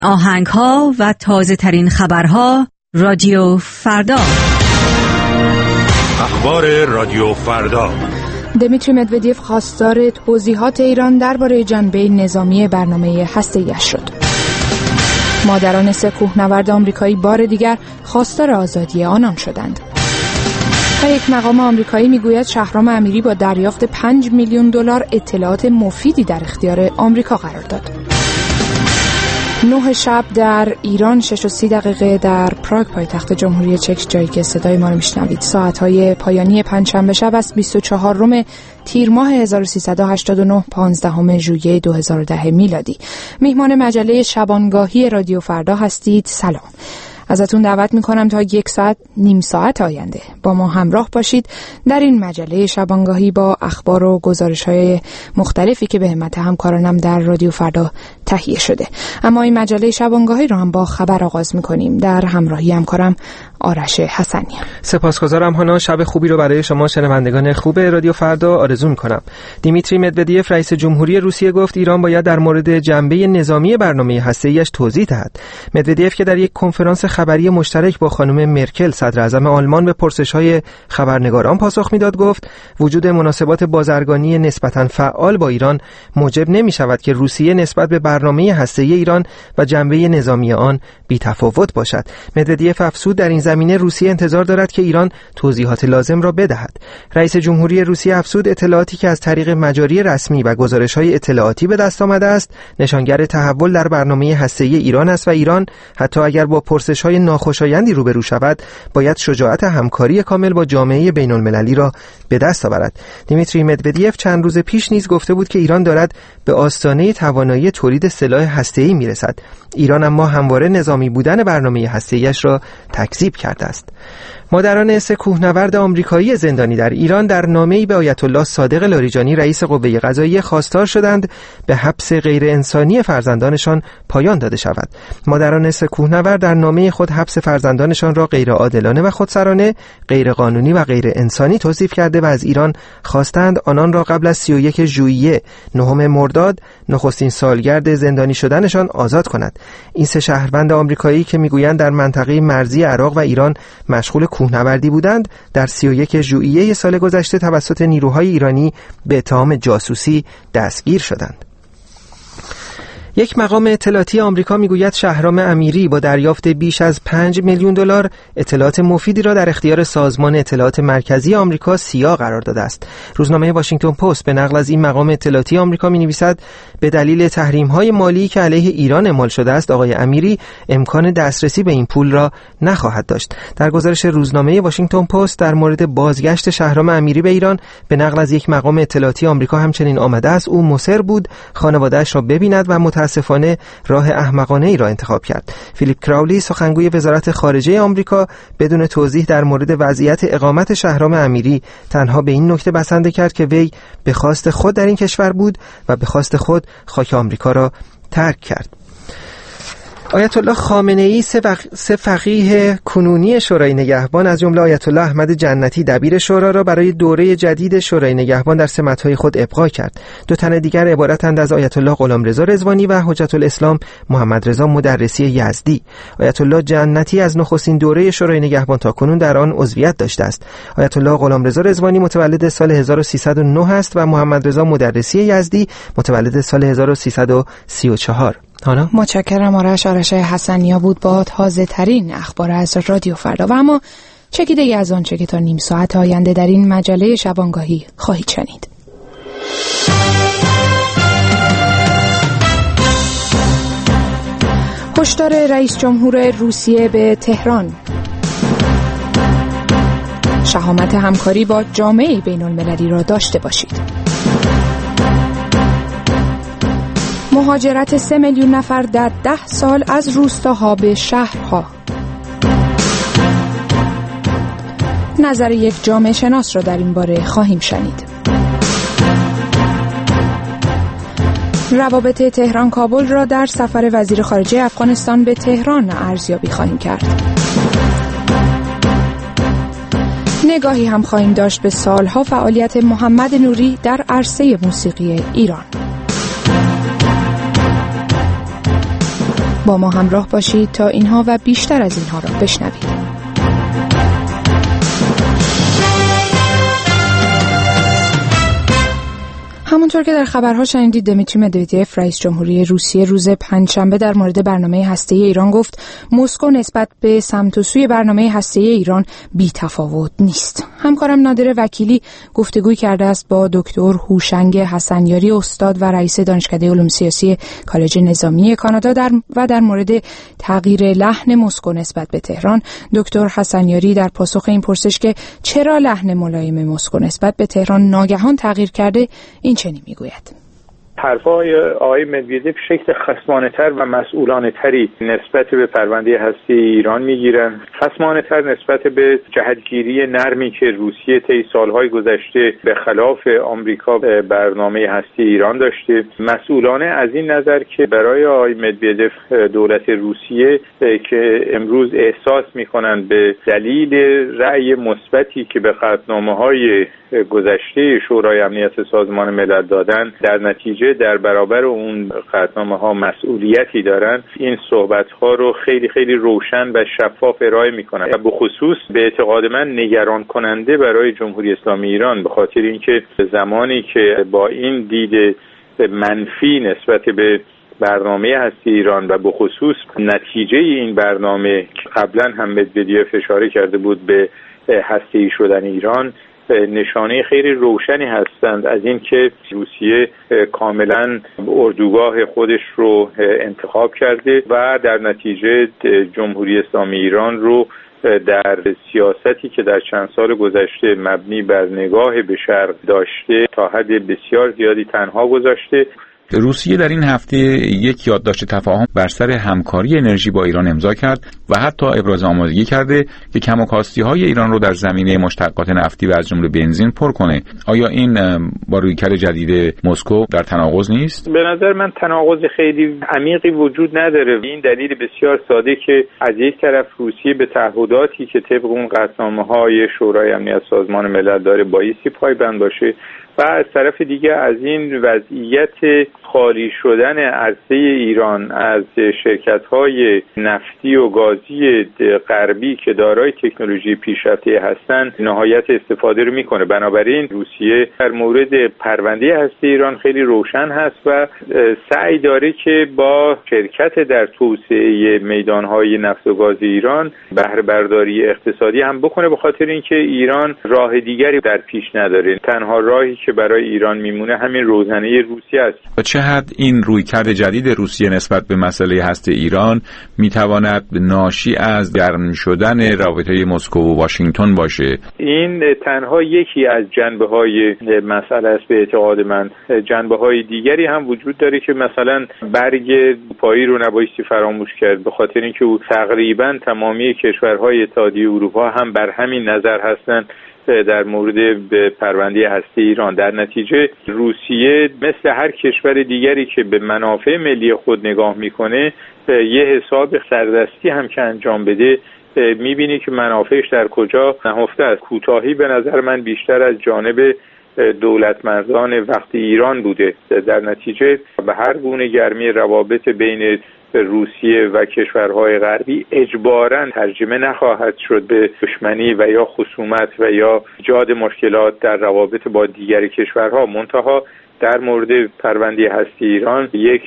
آهنگ‌ها و تازه‌ترین خبرها رادیو فردا. اخبار رادیو فردا. دمیتری مدودیف خواستار توضیحات ایران درباره جنبه نظامی برنامه هسته‌ای‌اش شد. مادران 3 کوهنورد آمریکایی بار دیگر خواستار آزادی آنان شدند. و یک مقام آمریکایی میگوید شهرام امیری با دریافت $5 میلیون اطلاعات مفیدی در اختیار آمریکا قرار داد. 9 شب در ایران، 6:30 در پراگ پایتخت جمهوری چک، جایی که صدای ما رو میشنوید. ساعت‌های پایانی پنجشنبه شب است، 24 تیر ماه 1389، 15 ژوئیه 2010 میلادی. میهمان مجله شبانگاهی رادیو فردا هستید. سلام. ازتون دعوت میکنم تا 1 ساعت نیم ساعت آینده با ما همراه باشید در این مجله شبانگاهی با اخبار و گزارش‌های مختلفی که به همت همکارانم در رادیو فردا تهیه شده. اما این مجله شبانگاهی رو هم با خبر آغاز میکنیم در همراهی همکارم آرش حسنی. سپاسگزارم هانا. شب خوبی رو برای شما شنوندگان خوب رادیو فردا آرزو میکنم. دیمیتری مدودیف رئیس جمهوری روسیه گفت ایران باید در مورد جنبه نظامی برنامه هسته‌ایش توضیح دهد. مدودیف که در یک کنفرانس خبری مشترک با خانم مرکل صدر اعظم آلمان به پرسش‌های خبرنگاران پاسخ میداد، گفت وجود مناسبات بازرگانی نسبتاً فعال با ایران موجب نمی‌شود که روسیه نسبت به برنامه هسته‌ای ایران و جنبه نظامی آن بی‌تفاوت باشد. مدودیف افزود در این زمینه روسیه انتظار دارد که ایران توضیحات لازم را بدهد. رئیس جمهوری روسیه افزود اطلاعاتی که از طریق مجاری رسمی و گزارش‌های اطلاعاتی به دست آمده است نشانگر تحول در برنامه هسته‌ای ایران است و ایران حتی اگر با پرسش‌های ناخوشایندی روبرو شود باید شجاعت همکاری کامل با جامعه بین‌المللی را به دست آورد. دیمیتری مدودیف چند روز پیش نیز گفته بود که ایران دارد به آستانه توانایی تولید سلاح هسته‌ای میرسد. ایران اما همواره نظامی بودن برنامه هسته‌ایش را تکذیب کرده است. مادران 3 کوهنورد آمریکایی زندانی در ایران در نامه‌ای به آیت الله صادق لاریجانی رئیس قوه قضاییه خواستار شدند به حبس غیر انسانی فرزندانشان پایان داده شود. مادران 3 کوهنورد در نامه خود حبس فرزندانشان را غیر عادلانه و خودسرانه، غیر قانونی و غیر انسانی توصیف کرده و از ایران خواستند آنان را قبل از 31 ژوئیه 9 مرداد نخستین سالگرد زندانی شدنشان آزاد کند. این 3 شهروند آمریکایی که میگویند در منطقه مرزی عراق و ایران مشغول کوهنوردی بودند در 31 ژوئیه سال گذشته توسط نیروهای ایرانی به اتهام جاسوسی دستگیر شدند. یک مقام اطلاعاتی آمریکا میگوید شهرام امیری با دریافت بیش از $5 میلیون اطلاعات مفیدی را در اختیار سازمان اطلاعات مرکزی آمریکا CIA قرار داده است. روزنامه واشنگتن پست به نقل از این مقام اطلاعاتی آمریکا می‌نویسد به دلیل تحریم‌های مالی که علیه ایران اعمال شده است آقای امیری امکان دسترسی به این پول را نخواهد داشت. در گزارش روزنامه واشنگتن پست در مورد بازگشت شهرام امیری به ایران به نقل از یک مقام اطلاعاتی آمریکا همچنین آمده است او مصر بود خانواده‌اش را ببیند و متاسفانه راه احمقانه ای را انتخاب کرد. فیلیپ کراولی سخنگوی وزارت خارجه آمریکا بدون توضیح در مورد وضعیت اقامت شهرام امیری تنها به این نکته بسنده کرد که وی به خواست خود در این کشور بود و به خواست خود خاک آمریکا را ترک کرد. آیت الله خامنه‌ای 3 فقیه کنونی شورای نگهبان از جمله آیت الله احمد جنتی دبیر شورا را برای دوره جدید شورای نگهبان در سمت‌های خود ابقا کرد. 2 تن دیگر عبارتند از آیت الله غلامرضا رضوانی و حجت الاسلام محمد رضا مدرسی یزدی. آیت الله جنتی از نخستین دوره شورای نگهبان تا کنون در آن عضویت داشته است. آیت الله غلامرضا رضوانی متولد سال 1309 است و محمد رضا مدرسی یزدی متولد سال 1334. هانا متشکرم آرش حسنیا بود با تازه ترین اخبار از رادیو فردا. و اما چکیده از آنچه که تا نیم ساعت آینده در این مجله شبانگاهی خواهید شنید. هشدار رئیس جمهور روسیه به تهران. شهامت همکاری با جامعه بین‌المللی را داشته باشید. مهاجرت 3 میلیون نفر در 10 سال از روستاها به شهرها. نظر یک جامعه شناس را در این باره خواهیم شنید. روابط تهران کابل را در سفر وزیر خارجه افغانستان به تهران ارزیابی خواهیم کرد. نگاهی هم خواهیم داشت به سالها فعالیت محمد نوری در عرصه موسیقی ایران. با ما همراه باشید تا اینها و بیشتر از اینها را بشنوید. همونطور که در خبرها شنیدید، دیمیتری مدودیف رئیس جمهوری روسیه روز پنجشنبه در مورد برنامه هسته‌ای ایران گفت مسکو نسبت به سمت و سوی برنامه هسته‌ای ایران بی‌تفاوت نیست. همکارم نادر وکیلی گفتگوی کرده است با دکتر هوشنگ حسنیاری، استاد و رئیس دانشکده علوم سیاسی کالج نظامی کانادا در مورد تغییر لحن مسکو نسبت به تهران. دکتر حسنیاری در پاسخ این پرسش که چرا لحن ملایم مسکو نسبت به تهران ناگهان تغییر کرده، این چنین میگوید: حرفای آقای مدودیف شکل خصمانه‌تر و مسئولانه‌تری نسبت به پرونده هسته ایران میگیرن، خصمانه‌تر نسبت به جهتگیری نرمی که روسیه طی سالهای گذشته به خلاف آمریکا برنامه هسته ایران داشته، مسئولانه از این نظر که برای آقای مدودیف دولت روسیه که امروز احساس میکنن به دلیل رأی مثبتی که به قطعنامه‌های گذشته شورای امنیت سازمان ملل دادن، در نتیجه در برابر اون قطعنامه‌ها مسئولیتی دارن، این صحبت‌ها رو خیلی خیلی روشن و شفاف ارائه می‌کنن و به خصوص به اعتقاد من نگران کننده برای جمهوری اسلامی ایران، به خاطر اینکه زمانی که با این دید منفی نسبت به برنامه هسته ایران و به خصوص نتیجه این برنامه که قبلا هم مدودیف اشاره کرده بود به هسته‌ای شدن ایران، نشانه خیلی روشنی هستند از این که روسیه کاملا اردوگاه خودش رو انتخاب کرده و در نتیجه جمهوری اسلامی ایران رو در سیاستی که در چند سال گذشته مبنی بر نگاه به شرق داشته تا حد بسیار زیادی تنها گذاشته. روسیه در این هفته یک یادداشت تفاهم بر سر همکاری انرژی با ایران امضا کرد و حتی ابراز آمادگی کرده که کم و کاستی‌های ایران رو در زمینه مشتقات نفتی و از جمله بنزین پر کنه. آیا این با رویکرد جدید مسکو در تناقض نیست؟ به نظر من تناقض خیلی عمیقی وجود نداره. این دلیل بسیار ساده که از یک طرف روسیه به تعهداتی که طبق اون قطعنامه‌های شورای امنیت سازمان ملل داره بایستی پایبند باشه و از طرف دیگه از این وضعیت خالی شدن عرصه ایران از شرکت‌های نفتی و گازی غربی که دارای تکنولوژی پیشرفته هستند نهایت استفاده رو میکنه. بنابراین روسیه در مورد پرونده هسته ایران خیلی روشن هست و سعی داره که با شرکت در توسعه میدان‌های نفت و گاز ایران بهره برداری اقتصادی هم بکنه، به خاطر اینکه ایران راه دیگری در پیش نداره. تنها راهی که برای ایران میمونه همین روزنه روسیه است. چه حد این رویکرد جدید روسیه نسبت به مسئله هسته ایران میتواند ناشی از گرم شدن رابطه مسکو و واشنگتن باشه؟ این تنها یکی از جنبه‌های مسئله است به اعتقاد من. جنبه‌های دیگری هم وجود داره که مثلا برگ پایی رو نبایستی فراموش کرد، به خاطر اینکه تقریبا تمامی کشورهای اتحادیه اروپا هم بر همین نظر هستند در مورد پرونده هسته ایران. در نتیجه روسیه مثل هر کشور دیگری که به منافع ملی خود نگاه میکنه یه حساب سردستی هم که انجام بده میبینی که منافعش در کجا نهفته است. کوتاهی به نظر من بیشتر از جانب دولتمردان وقت ایران بوده. در نتیجه به هر گونه گرمی روابط بین روسیه و کشورهای غربی اجباراً ترجمه نخواهد شد به دشمنی و یا خصومت و یا ایجاد مشکلات در روابط با دیگر کشورها. منتها در مورد پرونده هسته ایران یک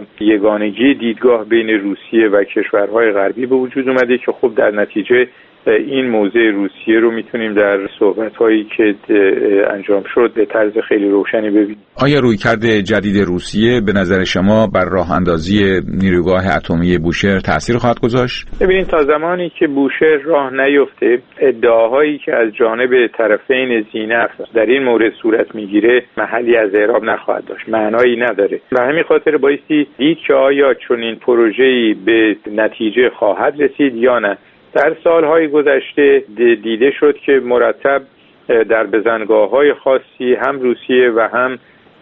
یگانگی دیدگاه بین روسیه و کشورهای غربی به وجود اومده که خب در نتیجه این موضع روسیه رو میتونیم در صحبت‌هایی که انجام شد به طرز خیلی روشنی ببینیم. آیا رویکرد جدید روسیه به نظر شما بر راه اندازی نیروگاه اتمی بوشهر تأثیر خواهد گذاشت؟ ببینید تا زمانی که بوشهر راه نیفته ادعاهایی که از جانب طرفین زینف در این مورد صورت میگیره محلی از اعراب نخواهد داشت، معنایی نداره. به همین خاطر بایستی دید که آیا چنین پروژه‌ای به نتیجه خواهد رسید یا نه. در سالهای گذشته دیده شد که مرتب در بزنگاه‌های خاصی هم روسیه و هم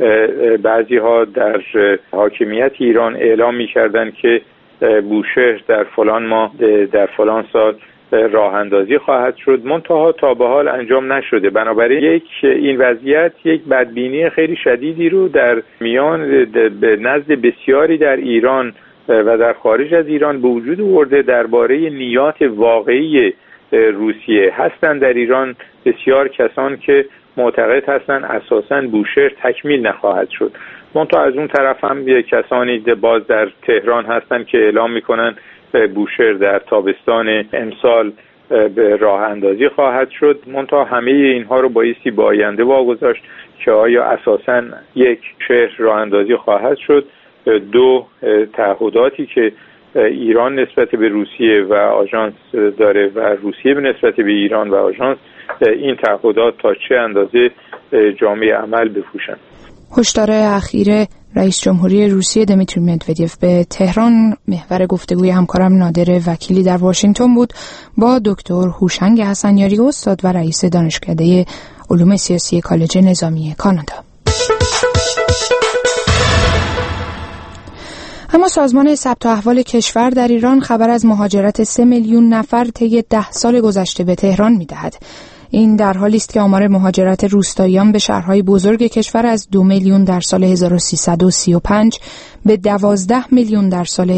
بعضی‌ها در حاکمیت ایران اعلام می‌کردند که بوشهر در فلان ماه در فلان سال راه اندازی خواهد شد، منتها تا به حال انجام نشده. بنابراین این وضعیت یک بدبینی خیلی شدیدی رو در میان به نزد بسیاری در ایران و در خارج از ایران به وجود آورده درباره نیات واقعی روسیه. هستند در ایران بسیار کسان که معتقد هستند اساساً بوشهر تکمیل نخواهد شد. منتها از اون طرف هم کسانی باز در تهران هستند که اعلام میکنن بوشهر در تابستان امسال به راه اندازی خواهد شد. منتها همه اینها رو بایستی با آینده واگذاشت که آیا اساساً یک شهر راه اندازی خواهد شد. دو، تعهداتی که ایران نسبت به روسیه و آژانس داره و روسیه به نسبت به ایران و آژانس، این تعهدات تا چه اندازه جامعه عمل بپوشن. هشدار اخیر رئیس جمهوری روسیه دمیتری مدودیف به تهران محور گفتگوی همکارم نادر وکیلی در واشنگتن بود با دکتر هوشنگ حسنیاری، استاد و رئیس دانشکده علوم سیاسی کالج نظامی کانادا. اما سازمان ثبت احوال کشور در ایران خبر از مهاجرت 3 میلیون نفر طی 10 سال گذشته به تهران می‌دهد. این در حالی است که آمار مهاجرت روستاییان به شهرهای بزرگ کشور از 2 میلیون در سال 1335 به 12 میلیون در سال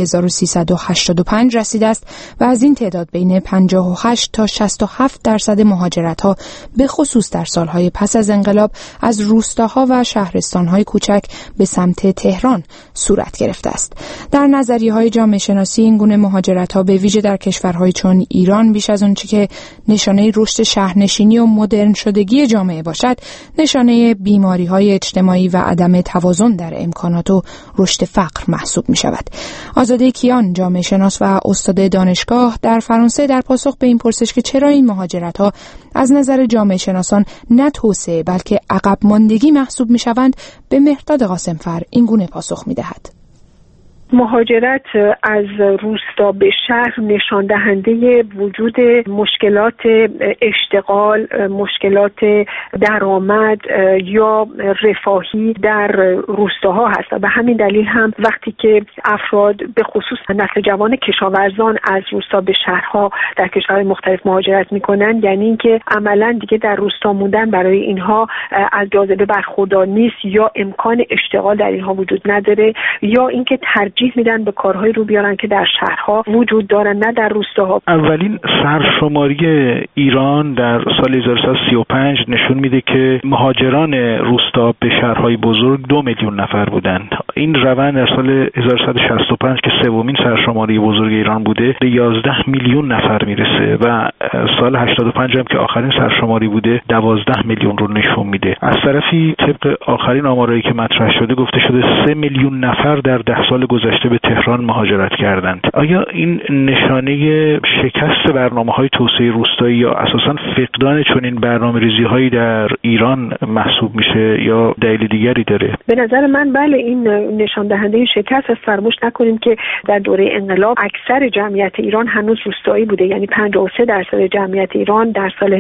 1385 رسیده است و از این تعداد بین 58 تا 67% مهاجرت‌ها به خصوص در سالهای پس از انقلاب از روستاها و شهرستان‌های کوچک به سمت تهران صورت گرفته است. در نظریه‌های جامعه شناسی این گونه مهاجرت‌ها به ویژه در کشورهای چون ایران بیش از آنچه که نشانه رشد شهرنشینی و مدرن شدگی جامعه باشد، نشانه بیماری‌های اجتماعی و عدم توازن در امکانات و رشد فقر محسوب می شود. آزاده کیان، جامعه شناس و استاد دانشگاه در فرانسه، در پاسخ به این پرسش که چرا این مهاجرت‌ها از نظر جامعه شناسان نه توسعه بلکه عقب ماندگی محسوب می شوند، به مهرداد قاسمفر این گونه پاسخ می دهد. مهاجرت از روستا به شهر نشان دهنده وجود مشکلات اشتغال، مشکلات درآمد یا رفاهی در روستاها هست و به همین دلیل هم وقتی که افراد به خصوص نسل جوان کشاورزان از روستا به شهرها در کشورهای مختلف مهاجرت میکنن، یعنی اینکه عملاً دیگه در روستا موندن برای اینها از جاذبه برخوردار نیست، یا امکان اشتغال در اینها وجود نداره، یا اینکه ترجیح میدن به کارهای رو بیارن که در شهرها وجود دارن نه در روستاها. اولین سرشماری ایران در سال 1335 نشون میده که مهاجران روستا به شهرهای بزرگ 2 میلیون نفر بودند. این روند در سال 1165 که سومین سرشماری بزرگ ایران بوده به 11 میلیون نفر میرسه و سال 85 هم که آخرین سرشماری بوده 12 میلیون رو نشون میده. از طرفی طبق آخرین آمارایی که مطرح شده گفته شده 3 میلیون نفر در 10 سال گذشته به تهران مهاجرت کردند. آیا این نشانه شکست برنامه‌های توسعه روستایی یا اساساً فقدان چنین برنامه‌ریزی‌هایی در ایران محسوب میشه یا دلیل دیگری داره؟ به نظر من بله، این نشان دهنده شکست است. فراموش نکنیم که در دوره انقلاب اکثر جمعیت ایران هنوز روستایی بوده، یعنی 53% جمعیت ایران در سال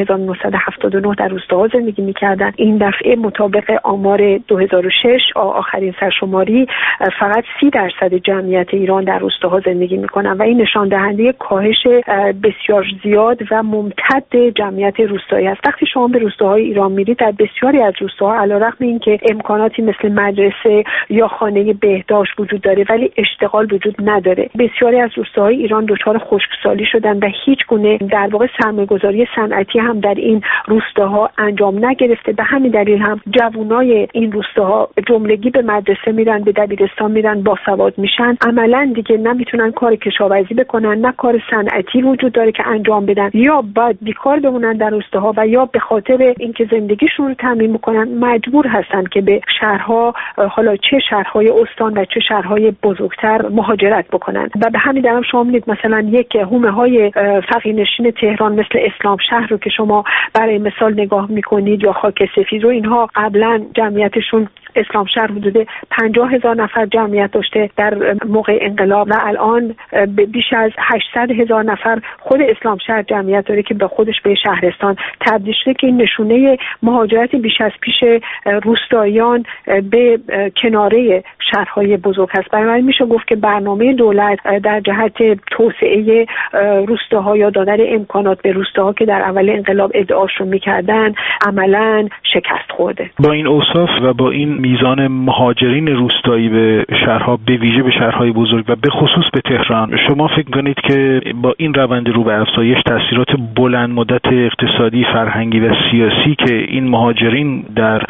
1979 در روستاها زندگی می‌کردند. این دفعه مطابق آمار 2006 آخرین سرشماری فقط 30% جمعیت ایران در روستاها زندگی میکنن و این نشان دهنده کاهش بسیار زیاد و ممتد جمعیت روستایی است. وقتی شما به روستاهای ایران میرید، در بسیاری از روستاها علیرغم اینکه امکاناتی مثل مدرسه یا خانه بهداشت وجود داره ولی اشتغال وجود نداره. بسیاری از روستاهای ایران دچار خشکسالی شدن و هیچ گونه در واقع سرمایه‌گذاری صنعتی هم در این روستاها انجام نگرفته. به همین دلیل هم جوانای این روستاها جملگی به مدرسه میرن، به دبیرستان میرن، باسواد میشن، عملاً دیگه نمیتونن کار کشاورزی بکنن، نه کار صنعتی وجود داره که انجام بدن، یا باید بیکار بمونن در روستاها و یا به خاطر اینکه زندگیشون رو تامین میکنن مجبور هستن که به شهرها، حالا چه شهرهای استان و چه شهرهای بزرگتر مهاجرت بکنن. و به همین دلیل شما می‌بینید مثلا یک حومه‌های فقیرنشین تهران مثل اسلام شهر رو که شما برای مثال نگاه میکنید یا خاک سفید رو، اینها قبلا جمعیتشون اسلام شهر حدود 50,000 نفر جمعیت داشته در موقع انقلاب و الان بیش از 800,000 نفر خود اسلام شهر جمعیت داره که به خودش به شهرستان تبدیل شده، که این نشونه مهاجرت بیش از پیش روستاییان به کناره شهرهای بزرگ هست. بنابراین میشه گفت که برنامه دولت در جهت توسعه روستاها یا دادن امکانات به روستاها که در اول انقلاب ادعاشون میکردن عملاً شکست خورده. با این اوصاف و با این میزان مهاجرین روستایی به شهرها، به ویژه به شهرهای بزرگ و به خصوص به تهران، شما فکر کنید که با این روند رو به افزایش تاثیرات بلند مدت اقتصادی، فرهنگی و سیاسی که این مهاجرین در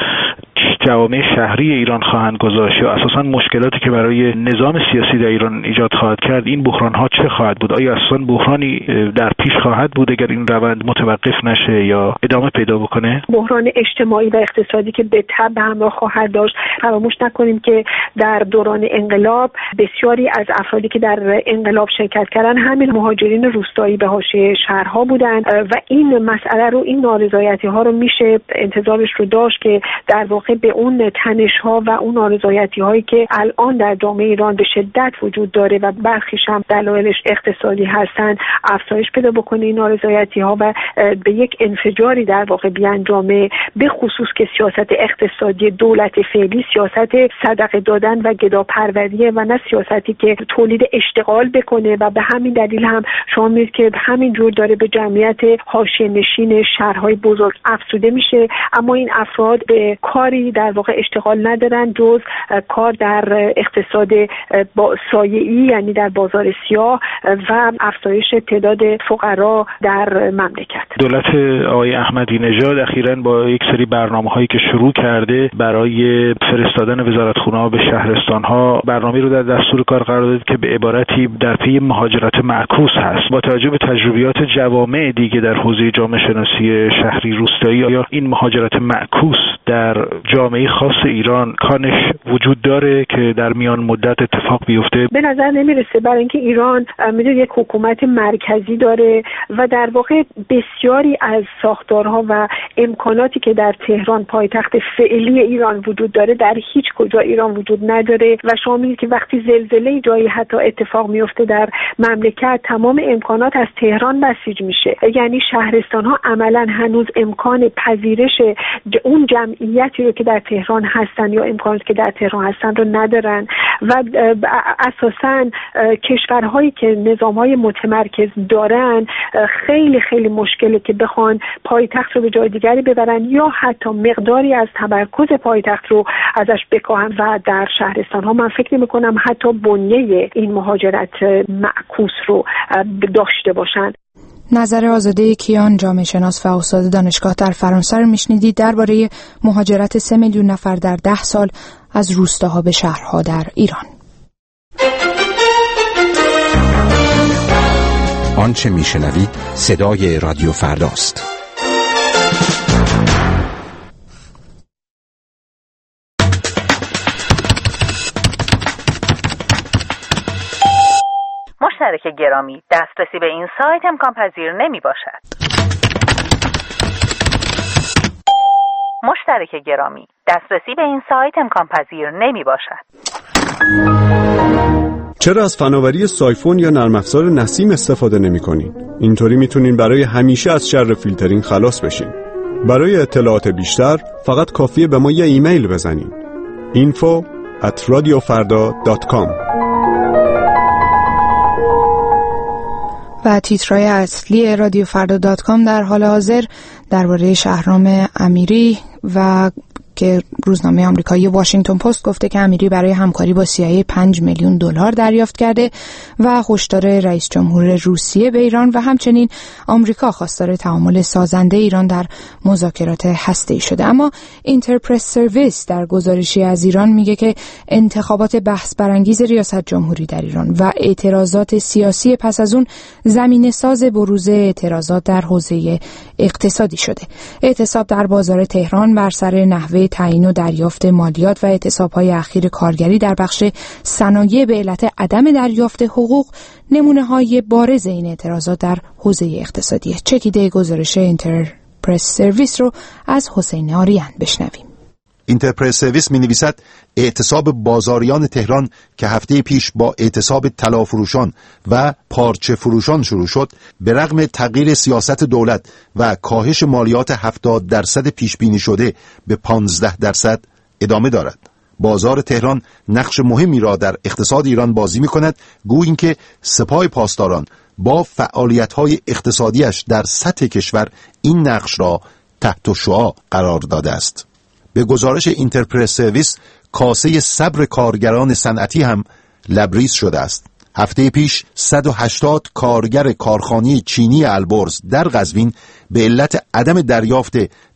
جوامع شهری ایران خواهند گذاشت یا اساساً مشکلاتی که برای نظام سیاسی در ایران ایجاد خواهد کرد، این بحران‌ها چه خواهد بود؟ آیا اساساً بحرانی در پیش خواهد بود اگر این روند متوقف نشه یا ادامه پیدا بکنه؟ بحران اجتماعی و اقتصادی که به تبع همراه خواهد داشت. فراموش نکنیم که در دوران انقلاب بسیاری از افرادی که در انقلاب شرکت کردن همین مهاجرین روستایی به حاشیه شهرها بودند و این مسئله رو، این نارضایتی‌ها رو میشه انتظارش رو داشت که در واقع به اون تنش‌ها و اون نارضایتی‌هایی که الان در جامعه ایران به شدت وجود داره و برخیش هم دلایلش اقتصادی هستند افزایش پیدا بکنه این نارضایتی‌ها و به یک انفجاری در واقع بیانجامه، به خصوص که سیاست اقتصادی دولت فعلی سیاست صدقه دادن و گداپروریه و نه سیاستی که تولید اشتغال بکنه و به همین دلیل هم شما می‌بینید که همین جور داره به جمعیت حاشیه‌نشین شهرهای بزرگ افزوده میشه، اما این افراد به کاری در واقع اشتغال ندارن جز کار در اقتصاد سایه‌ای، یعنی در بازار سیاه و افزایش تعداد فقرا در مملکت. دولت آقای احمدی نژاد اخیراً با یک سری برنامه‌هایی که شروع کرده برای فرستادن وزارتخونه‌ها به شهرستان‌ها، برنامه‌ای رو در دستور کار قرار داد که به عبارتی در پی مهاجرت معکوس هست. با توجه به تجربیات جوامع دیگه در حوزه جامعه شناسی شهری روستایی، آیا این مهاجرت معکوس در جامعه خاص ایران کانش وجود داره که در میان مدت اتفاق بیفته؟ به نظر نمیرسه، برای اینکه ایران میدونید یک حکومت مرکزی داره و در واقع بسیاری از ساختارها و امکاناتی که در تهران پایتخت فعلی ایران وجود داره در هیچ کجا ایران وجود نداره و شما می‌بینید که وقتی زلزله جایی حتی اتفاق میفته در مملکت، تمام امکانات از تهران بسیج میشه، یعنی شهرستان‌ها عملاً هنوز امکان پذیرش اون جمعیتی رو که در تهران هستن یا امکاناتی که در تهران هستن رو ندارن و اساساً کشورهایی که نظام‌های متمرکز دارن خیلی خیلی مشکله که بخوان پایتخت رو به جای دیگری ببرن یا حتی مقداری از تمرکز پایتخت رو ازش بکاهن و در شهرستان‌ها من فکر نمی‌کنم حتی بنیه این مهاجرت معکوس رو داشته باشن. نظر آزاده کیان، جامعه شناس و استاد دانشگاه در فرانسه رو میشنیدید درباره مهاجرت 3 میلیون نفر در 10 سال از روستاها به شهرها در ایران. آنچه میشنوید صدای رادیو فرداست. مشترک گرامی، دسترسی به این سایت امکان پذیر نمی باشد. مشترک گرامی، دسترسی به این سایت امکان پذیر نمی باشد. چرا از فناوری سایفون یا نرم افزار نسیم استفاده نمی‌کنین؟ اینطوری میتونین برای همیشه از شر فیلترینگ خلاص بشین. برای اطلاعات بیشتر فقط کافیه به ما یه ایمیل بزنین. info@radiofarda.com. و تیترهای اصلی رادیو فردا.com در حال حاضر درباره شهرام امیری و که روزنامه آمریکایی واشنگتن پست گفته که امیری برای همکاری با CIA 5 میلیون دلار دریافت کرده و هشدار رئیس جمهور روسیه به ایران و همچنین آمریکا خواستار تعامل سازنده ایران در مذاکرات هسته‌ای شده. اما اینترپرس سرویس در گزارشی از ایران میگه که انتخابات بحث برانگیز ریاست جمهوری در ایران و اعتراضات سیاسی پس از اون زمینه ساز بروز اعتراضات در حوزه اقتصادی شده. اعتصاب در بازار تهران بر سر نحوه تعیین و دریافت مالیات و اعتصاب‌های اخیر کارگری در بخش صنایع به علت عدم دریافت حقوق نمونه‌های بارز این اعتراضات در حوزه اقتصادی. چکیده گزارش اینترپرس سرویس رو از حسین آریان بشنویم. اینترپرس سرویس می‌نویسد اعتصاب بازاریان تهران که هفته پیش با اعتصاب طلافروشان و پارچه فروشان شروع شد، به رغم تغییر سیاست دولت و کاهش مالیات 70% پیش بینی شده به 15% ادامه دارد. بازار تهران نقش مهمی را در اقتصاد ایران بازی می‌کند، گویا اینکه سپاه پاسداران با فعالیت‌های اقتصادیش در سطح کشور این نقش را تحت شعاع قرار داده است. به گزارش اینترپرس سرویس کاسه صبر کارگران صنعتی هم لبریز شده است. هفته پیش 180 کارگر کارخانه چینی البرز در قزوین به علت عدم دریافت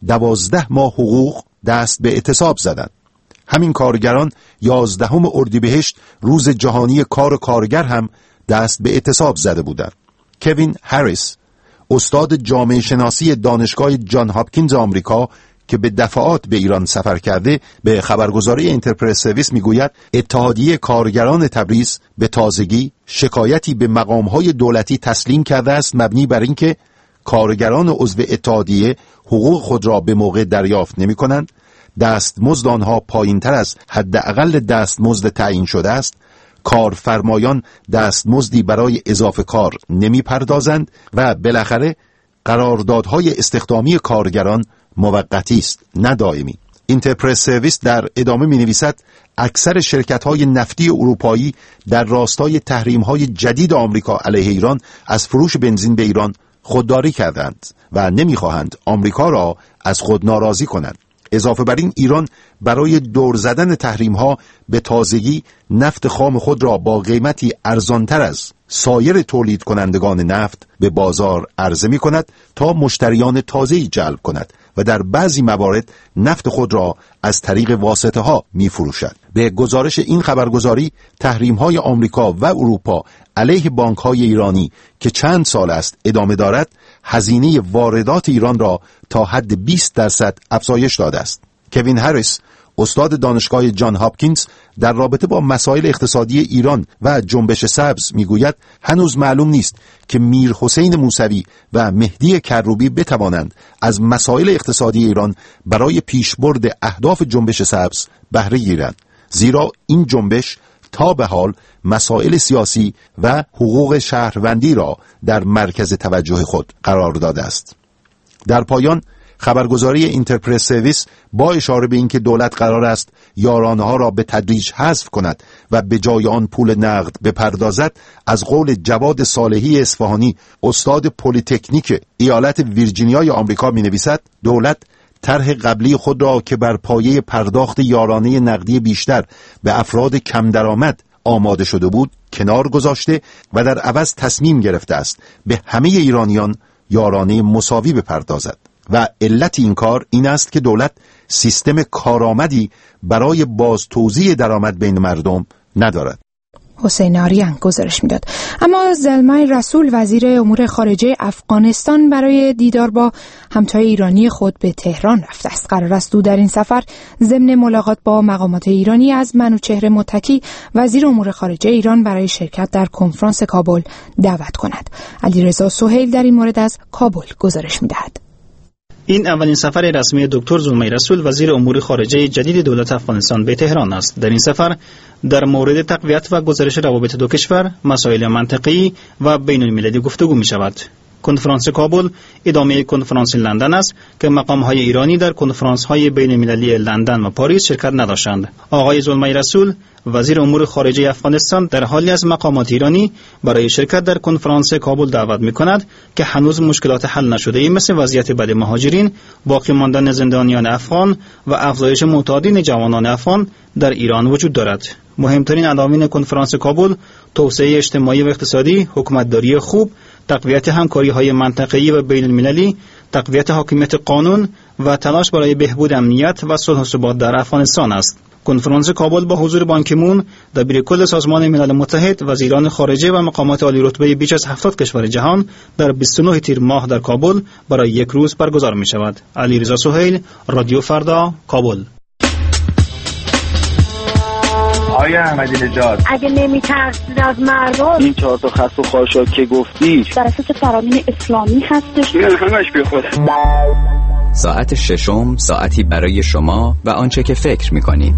12 ماه حقوق دست به اعتصاب زدند. همین کارگران 11 اردیبهشت روز جهانی کار کارگر هم دست به اعتصاب زده بودند. کوین هریس، استاد جامعه شناسی دانشگاه جان هاپکینز آمریکا که به دفعات به ایران سفر کرده، به خبرگزاری اینترپرس سرویس میگوید اتحادیه کارگران تبریز به تازگی شکایتی به مقامهای دولتی تسلیم کرده است مبنی بر اینکه کارگران عضو اتحادیه حقوق خود را به موقع دریافت نمی کنند، دستمزد آنها پایین‌تر از حداقل دستمزد تعیین شده است، کارفرمایان دستمزدی برای اضافه کار نمی پردازند و بالاخره قراردادهای استخدامی کارگران موقتی است نه دائمی. اینترپرس سرویس در ادامه می نویسد اکثر شرکت‌های نفتی اروپایی در راستای تحریم‌های جدید آمریکا علیه ایران از فروش بنزین به ایران خودداری کردند و نمی‌خواهند آمریکا را از خود ناراضی کنند. اضافه بر این ایران برای دور زدن تحریم‌ها به تازگی نفت خام خود را با قیمتی ارزانتر از سایر تولید کنندگان نفت به بازار عرضه می‌کند تا مشتریان تازه‌ای جلب کند و در بعضی موارد نفت خود را از طریق واسطه‌ها می‌فروشد. به گزارش این خبرگزاری تحریم‌های آمریکا و اروپا علیه بانک‌های ایرانی که چند سال است ادامه دارد، هزینه واردات ایران را تا حد 20% افزایش داده است. کوین هریس، استاد دانشگاه جان هاپکینز، در رابطه با مسائل اقتصادی ایران و جنبش سبز میگوید هنوز معلوم نیست که میر حسین موسوی و مهدی کروبی بتوانند از مسائل اقتصادی ایران برای پیشبرد اهداف جنبش سبز بهره گیرند، زیرا این جنبش تا به حال مسائل سیاسی و حقوق شهروندی را در مرکز توجه خود قرار داده است. در پایان خبرگزاری اینترپرس سرویس با اشاره به اینکه دولت قرار است یارانه‌ها را به تدریج حذف کند و به جای آن پول نقد بپردازد، از قول جواد صالحی اصفهانی، استاد پلی‌تکنیک ایالت ویرجینیای آمریکا می‌نویسد دولت طرح قبلی خود را که بر پایه پرداخت یارانه نقدی بیشتر به افراد کم درآمد آماده شده بود کنار گذاشته و در عوض تصمیم گرفته است به همه ایرانیان یارانه مساوی بپردازد و علت این کار این است که دولت سیستم کارآمدی برای باز توزیع درآمد بین مردم ندارد. حسین آریان گزارش میداد. اما زلمای رسول وزیر امور خارجه افغانستان برای دیدار با همتای ایرانی خود به تهران رفته است. قرار است او در این سفر ضمن ملاقات با مقامات ایرانی از منوچهر متکی وزیر امور خارجه ایران برای شرکت در کنفرانس کابل دعوت کند. علیرضا سهیل در این مورد از کابل گزارش میدهد. این اولین سفر رسمی دکتر زلمای رسول وزیر امور خارجه جدید دولت افغانستان به تهران است. در این سفر در مورد تقویت و گسترش روابط دو کشور، مسائل منطقی و بین المللی گفتگو می شود. کنفرانس کابل ادامه کنفرانس لندن است که مقام‌های ایرانی در کنفرانس‌های بین‌المللی لندن و پاریس شرکت نداشتند. آقای زلمای رسول وزیر امور خارجه افغانستان در حالی از مقامات ایرانی برای شرکت در کنفرانس کابل دعوت می‌کند که هنوز مشکلات حل نشده‌ای مثل وضعیت بد مهاجرین، باقی ماندن زندانیان افغان و افزایش معتادین جوانان افغان در ایران وجود دارد. مهمترین عناوین کنفرانس کابل توسعه اجتماعی و اقتصادی، حکومتداری خوب، تقویت همکاری‌های منطقه‌ای و بین‌المللی، تقویت حاکمیت قانون و تلاش برای بهبود امنیت و صلح و ثبات در افغانستان است. کنفرانس کابل با حضور بان کی مون، دبیر کل سازمان ملل متحد، وزیران خارجه و مقامات عالی رتبه بیش از 70 کشور جهان در 29 تیر ماه در کابل برای یک روز برگزار می شود. علیرضا سهیل، رادیو فردا، کابل. آقای احمدی نژاد، اگه نمی‌ترسید از مردم، این 4 تا خط و خاشاک که گفتی در اساس فرامین اسلامی هستش. نه همش بی خود. ساعت ششم، ساعتی برای شما و آنچه که فکر می‌کنید.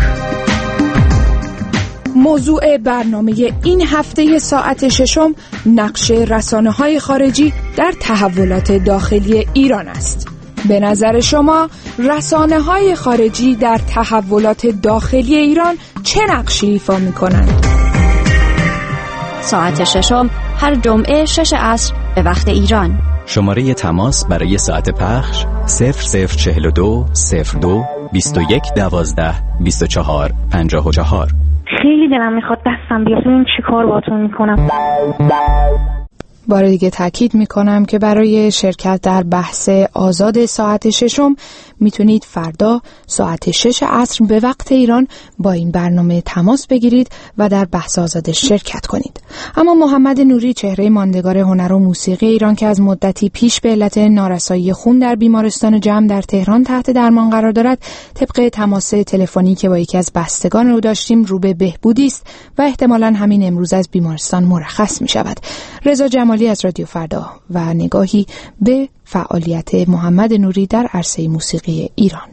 موضوع برنامه این هفته ساعت ششم نقش رسانه‌های خارجی در تحولات داخلی ایران است. به نظر شما رسانه‌های خارجی در تحولات داخلی ایران چه نقشی ایفا می‌کنند؟ ساعت ششم هر جمعه 6 عصر به وقت ایران. شماره تماس برای ساعت پخش 0042 02 21 12 24 54. خیلی دلم میخواد دستم بیاد ببینم چی کار باهاتون میکنم. بار دیگه تاکید میکنم که برای شرکت در بحث آزاد ساعت 6 میتونید فردا ساعت 6 عصر به وقت ایران با این برنامه تماس بگیرید و در بحث آزاد شرکت کنید. اما محمد نوری، چهره ماندگار هنر و موسیقی ایران که از مدتی پیش به علت نارسایی خون در بیمارستان جمع در تهران تحت درمان قرار دارد، طبق تماس تلفنی که با یکی از بستگان او داشتیم رو به بهبودی است و احتمالاً همین امروز از بیمارستان مرخص می شود. رضا جمالی از رادیو فردا و نگاهی به فعالیت محمد نوری در عرصه موسیقی ایران.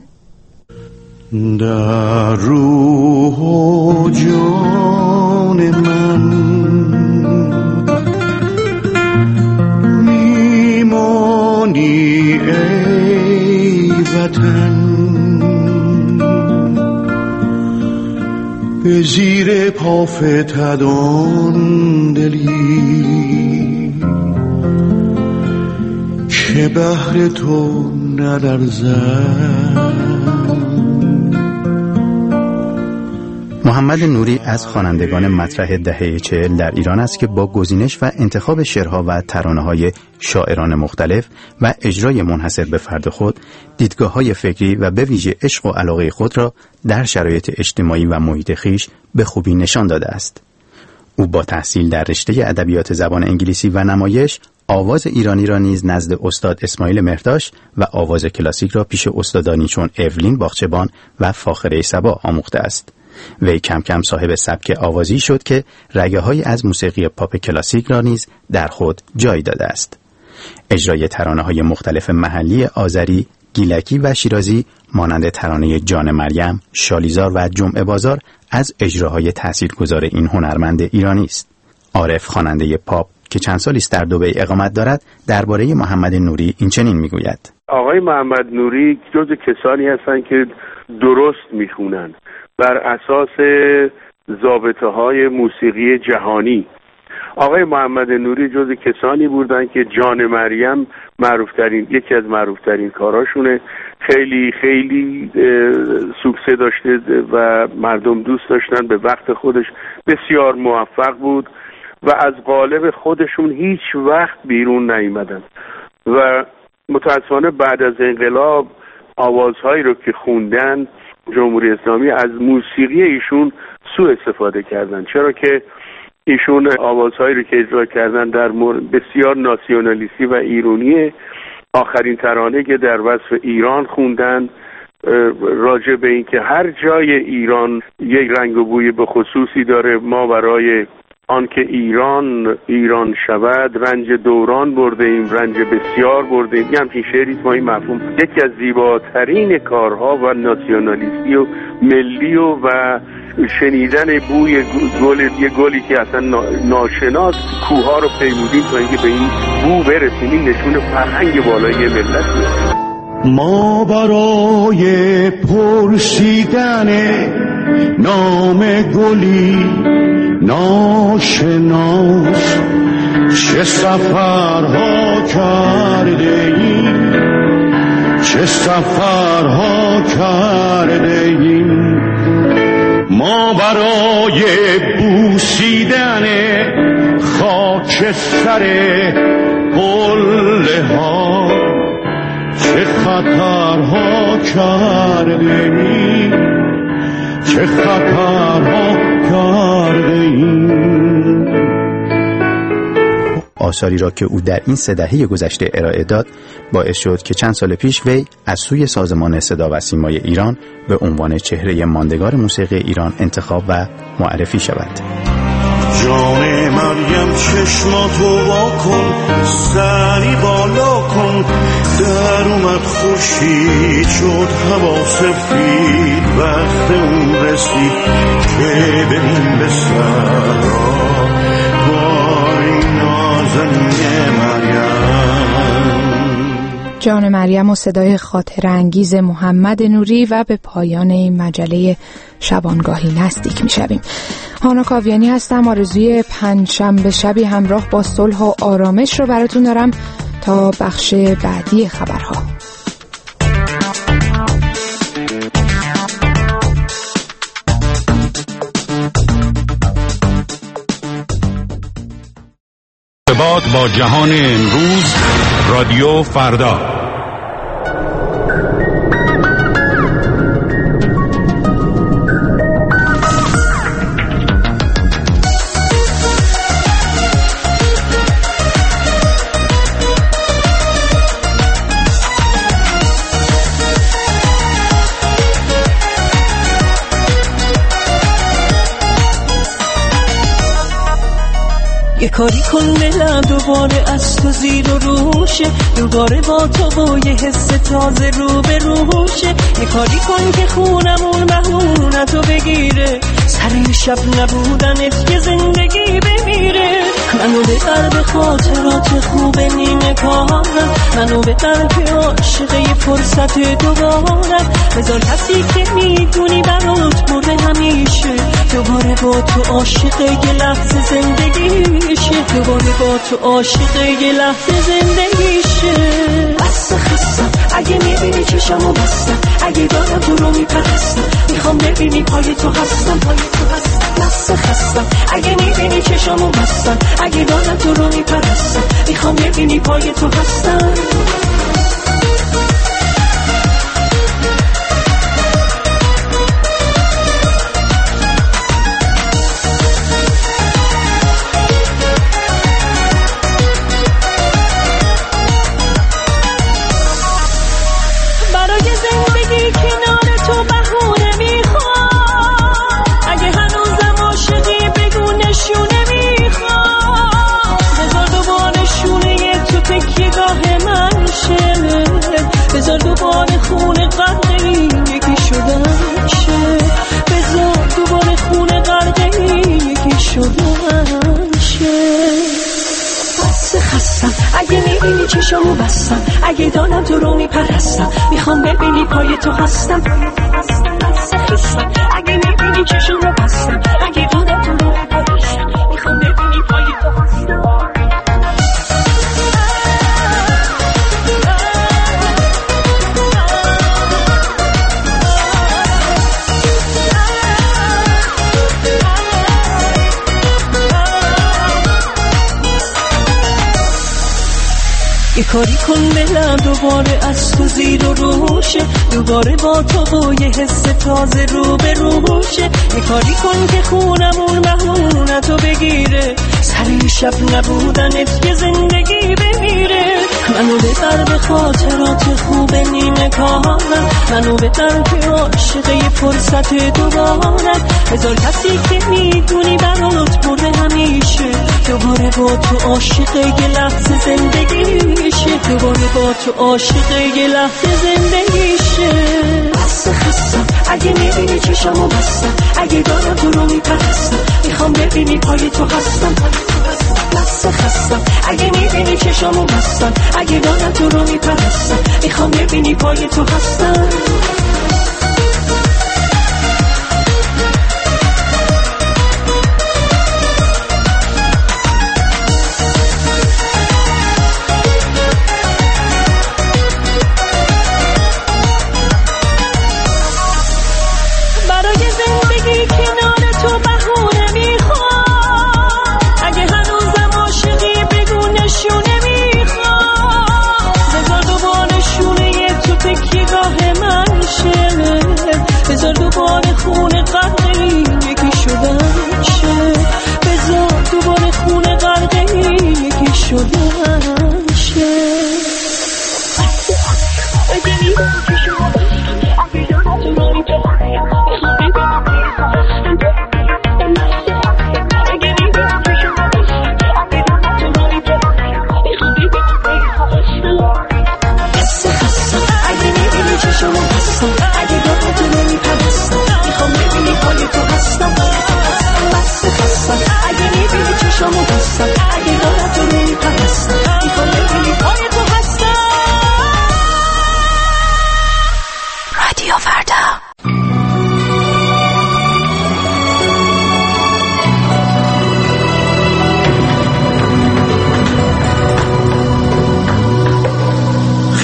در روح و جان من میمانی ای وطن، به زیر پافتدان دلی که بهر تو ندرزد. محمد نوری از خوانندگان مطرح دهه 40 در ایران است که با گزینش و انتخاب شعرها و ترانه‌های شاعران مختلف و اجرای منحصر به فرد خود، دیدگاه‌های فکری و به ویژه عشق و علاقه خود را در شرایط اجتماعی و محیط خویش به خوبی نشان داده است. او با تحصیل در رشته ادبیات زبان انگلیسی و نمایش، آواز ایرانی را نیز نزد استاد اسماعیل مهرداش و آواز کلاسیک را پیش استادانی چون اولین باغچبان و فاخره صبا آموخته است. وی کم کم صاحب سبک آوازی شد که رگه‌هایی از موسیقی پاپ کلاسیک را نیز در خود جای داده است. اجرای ترانه‌های مختلف محلی آذری، گیلکی و شیرازی مانند ترانه جان مریم، شالیزار و جمعه بازار از اجراهای تاثیرگذار این هنرمند ایرانی است. عارف، خواننده پاپ که چند سالی است در دبی اقامت دارد، درباره محمد نوری این چنین میگوید: آقای محمد نوری جزو کسانی هستند که درست میخونن بر اساس ضابطه‌های موسیقی جهانی. آقای محمد نوری جزو کسانی بودن که جان مریم یکی از معروفترین کاراشونه، خیلی خیلی سوکسه داشته و مردم دوست داشتن، به وقت خودش بسیار موفق بود و از قالب خودشون هیچ وقت بیرون نیامدن و متاسفانه بعد از انقلاب آوازهایی رو که خوندن جمهوری اسلامی از موسیقی ایشون سوء استفاده کردن، چرا که ایشون آوازهایی رو که اجرا کردن در بسیار ناسیونالیستی و ایرونیه. آخرین ترانه که در وصف ایران خوندن راجع به این که هر جای ایران یک رنگ و بوی به خصوصی داره، ما برای آنکه ایران شود رنج دوران برده ایم، رنج بسیار برده ایم. همچین شعری ما این مفهوم یکی از زیباترین کارها و ناسیونالیستی و ملی و شنیدن بوی یه گلی که اصلا ناشناس کوها رو پیمودیم تا اینکه به این بو برسیم، این نشون فرهنگ بالای ملت. ما برای پرسیدن نام گلی ناشناس چه سفرها کرده ایم، چه سفرها کرده ایم. ما برای بوسیدن خاک سر قله ها چه خطرها کرده ایم، چه خطرها کرده ایم. آثاری را که او در این 3 دهه گذشته ارائه داد باعث شد که چند سال پیش وی از سوی سازمان صدا و سیمای ایران به عنوان چهره ماندگار موسیقی ایران انتخاب و معرفی شود. جان مریم چشماتو وا کن، سری بالا کن، در اومد خورشید شد هوا سفید، وقت اون رسید که بریم به صحرا وای نازنین مریم. جان مریم و صدای خاطر انگیز محمد نوری و به پایان این مجله شبانگاهی نزدیک می‌شویم. هانا کاویانی هستم. آرزوی پنجشنبه شبی همراه با صلح و آرامش رو براتون دارم تا بخش بعدی خبرها. ارتباط با جهان امروز، رادیو فردا. یه کاری کن دلم دوباره از تو زیر و روشه، دوباره با تو و یه حس تازه رو به روشه. یه کاری کن که خونمون مهونتو بگیره، سر شب نبودنت که زندگی بمیره. منو ببر به خاطرات خوب نیمه کارم، منو ببر که عاشقه یه فرصت دوبارم. بذار کسی که میدونی برات مرده همیشه، دوباره با تو عاشقه یه لحظه زندگیشه، دوباره با تو عاشقه یه لحظه زندگیشه. بس خستم اگه میبینی چشمو بستم، اگه دارم تو رو میپرستم، میخوام ببینی پای تو هستم، پای تو هستم. بس خستم اگه میبینی چشمو بستم، اگه دارم تو رو میپرستم، میخوام ببینی پای تو هستم. بذار دوباره خونه غرقه یکی شدن شه، بذار دوباره خونه غرقه یکی شدن شه. بس خستم اگه میبینی چشمو بستم، اگه دارم تو رو میپرستم، میخوام ببینی پای تو هستم. بس خستم اگه میبینی چشمو بستم، اگه دارم تو رو میپرستم، میخوام ببینی پای تو هستم. یه کاری کن دلم دوباره از تو زیر و روشه، دوباره با تو و یه حس تازه رو به روشه. یه کاری کن که خونمون مهونتو بگیره، سر شب نبودنت یه زندگی بمیره. منو ببر به خاطرات خوب نیمه کارم، منو ببر که عاشقه یه فرصت دوبارم. بذار کسی که میدونی برات مرده همیشه، دوباره با تو عاشقه یه لحظه زندگیشه، دوباره با تو عاشقه یه لحظه زندگیشه. بس خستم اگه میبینی چشمو بستم، اگه دارم تو رو میپرستم، میخوام ببینی پای تو هستم. بس خستم اگه میبینی چشمو بستم، اگه دارم تو رو میپرستم، میخوام ببینی پای تو هستم.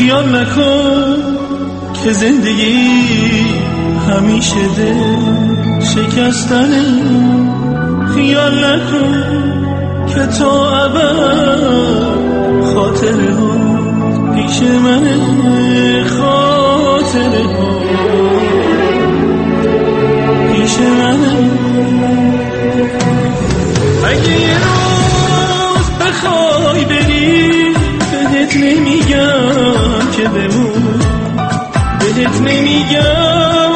خیال نکن که زندگی همیشه دل شکستنه، خیال نکن که تا ابد خاطره ها پیش منه، خاطره ها پیش منه. اگه یه روز بخوای بری بهت نمیگم که بمون، بهت نمیگم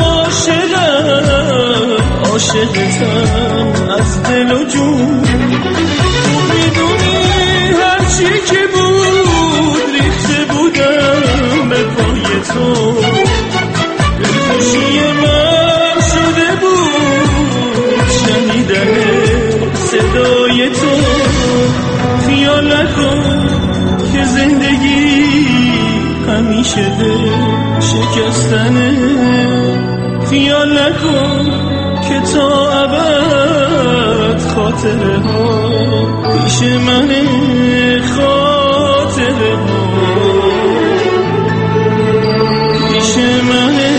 عاشقتم از دل و جون. تو میدونی هرچی که بود ریخته بودم به پای تو، دلخوشی من شده بود شنیدن صدای تو. خیال نکن که زندگی همیشه دل شکستنه، خیال نکن که تا ابد خاطره ها پیش منه، خاطره ها پیش منه.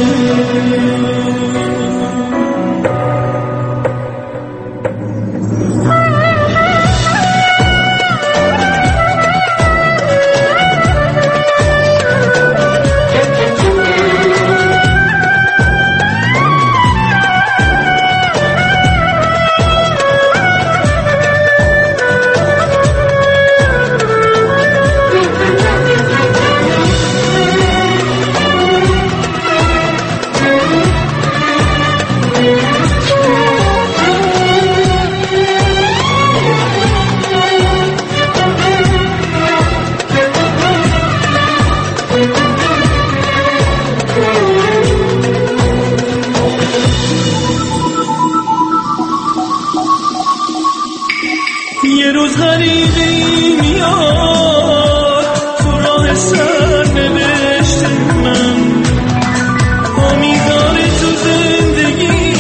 یه روز غریبی میاد تو راه سرنوشت من، امیدواره تو زندگی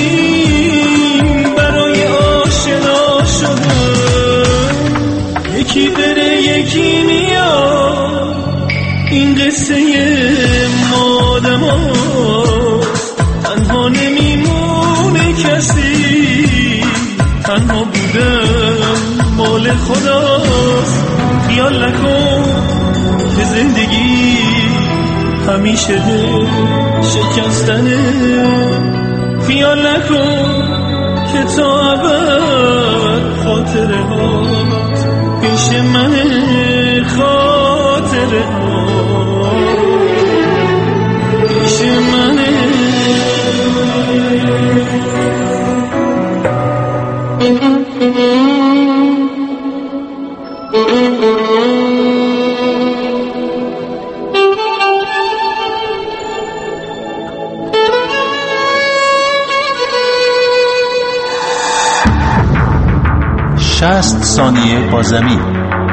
برای آشنا شدن. یکی بره یکی میاد، این قصه مادم هاست، تنها نمیمونه کسی، تنها بودن مال خداست. خیال نکن که زندگی همیشه دل شکستنه، خیال نکن که تا ابد خاطره هات پیش منه، خاطره ها پیش منه. شصت ثانیه با زمین.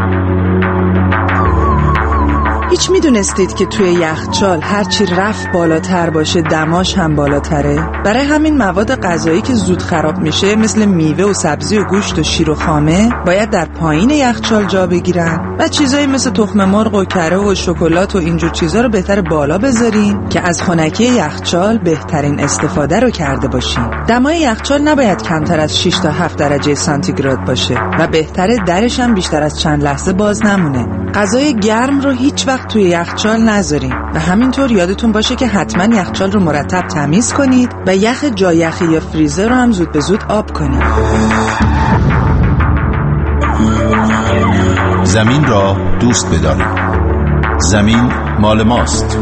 هیچ میدونستید که توی یخچال هرچی رفت بالاتر باشه دماش هم بالاتره؟ برای همین مواد غذایی که زود خراب میشه مثل میوه و سبزی و گوشت و شیر و خامه باید در پایین یخچال جا بگیرن و چیزایی مثل تخم مرغ و کره و شکلات و اینجور چیزا رو بهتر بالا بذارین که از خنکی یخچال بهترین استفاده رو کرده باشین. دمای یخچال نباید کمتر از 6 تا 7 درجه سانتیگراد باشه و بهتره درش هم بیشتر از چند لحظه باز نمونه. غذای گرم رو هیچ وقت توی یخچال نذارین و همینطور یادتون باشه که حتما یخچال رو مرتب تمیز کنید و یخ جایخی یا فریزر رو هم زود به زود آب کنید. زمین را دوست بدارید. زمین مال ماست.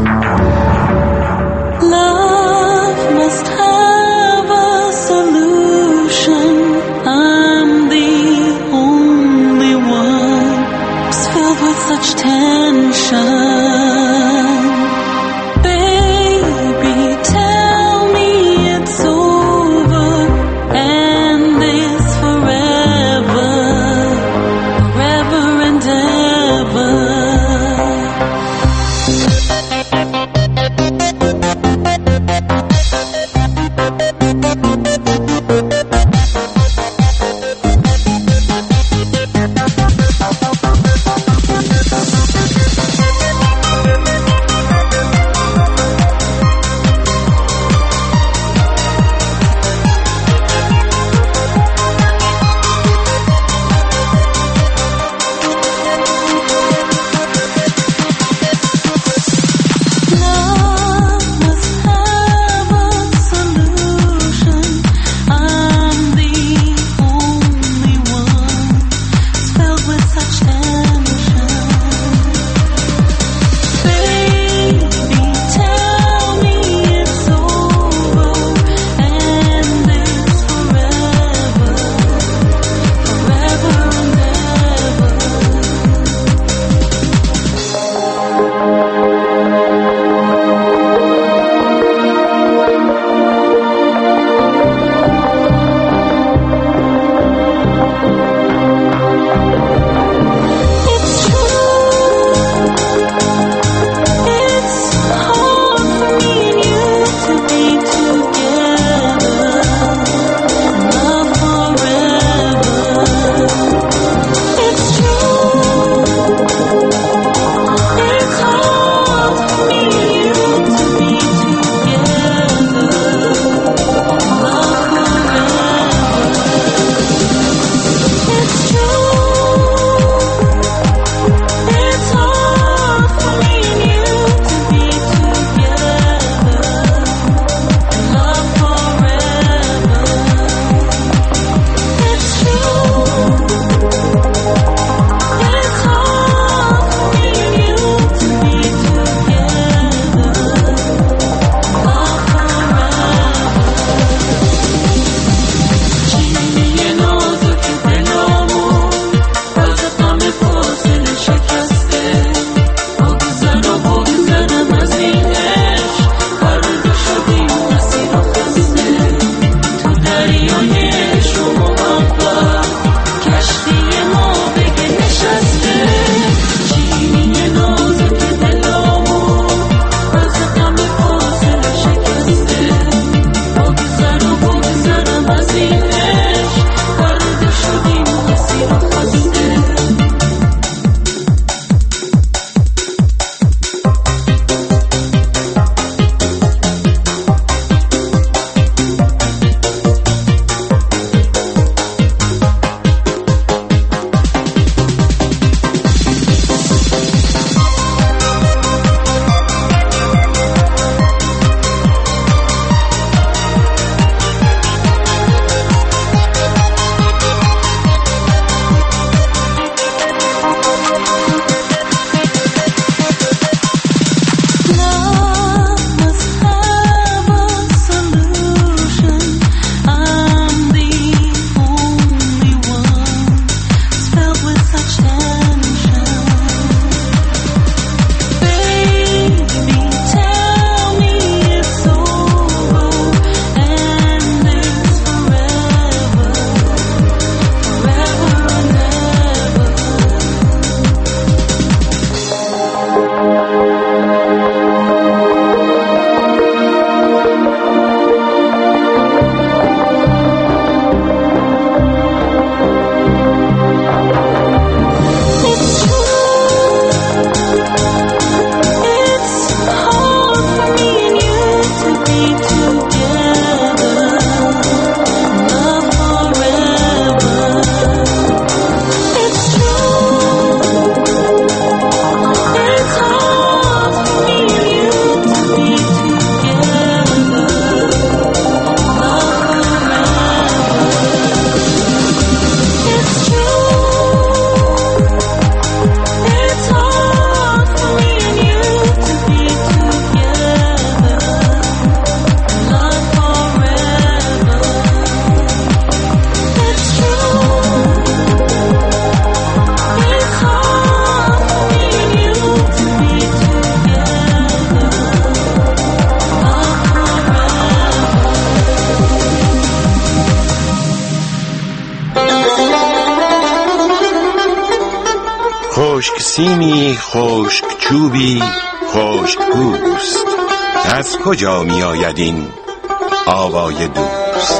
خشک سیمی خشک چوبی خشک پوست، از کجا می آید این آوای دوست؟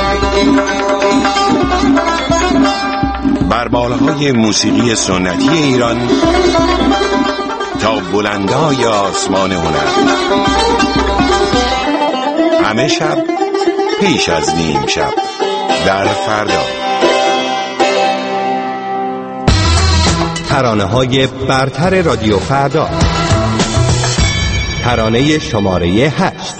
بر بالهای موسیقی سنتی ایران تا بلندای آسمان هنر، همه شب پیش از نیم شب در فردا. ترانه‌های برتر رادیو فردا، ترانه شماره 8.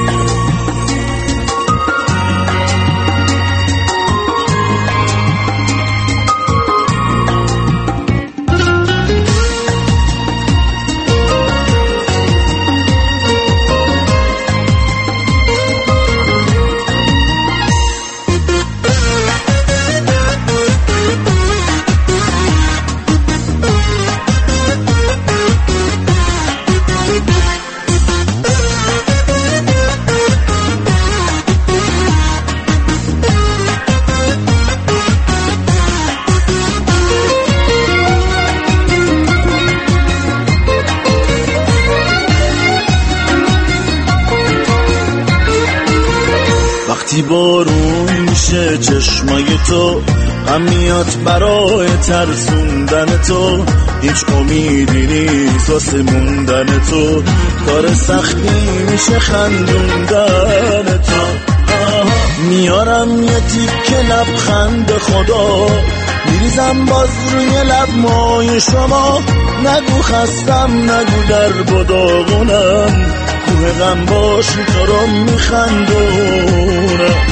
وقتی بارون میشه چشمای تو، هم میاد برای ترسوندن تو، هیچ امیدی نیست واسه موندن تو، کار سختی میشه خندوندن تو. میارم یه تیکه لبخند خدا، میریزم باز روی لب مای شما، نگو خستم نگو در بداغونم، کوه غم باشی تو رو میخندونم.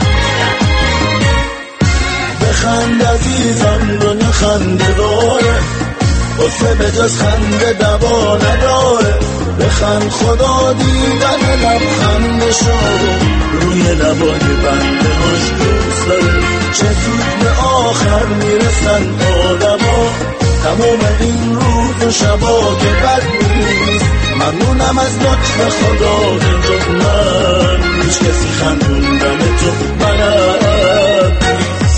بخند عزیزم دنیا خنده داره، واسه به جز خنده دوا نداره. بخند خدا دیدن لبخندشو روی لبای بنده هاش دوست داره. چه زود به آخر میرسن آدما، تمام این روز و شبا که بد نیست. ممنونم از لطف خدا که جز من هیچ کسی خندوندن تو بلد نیست.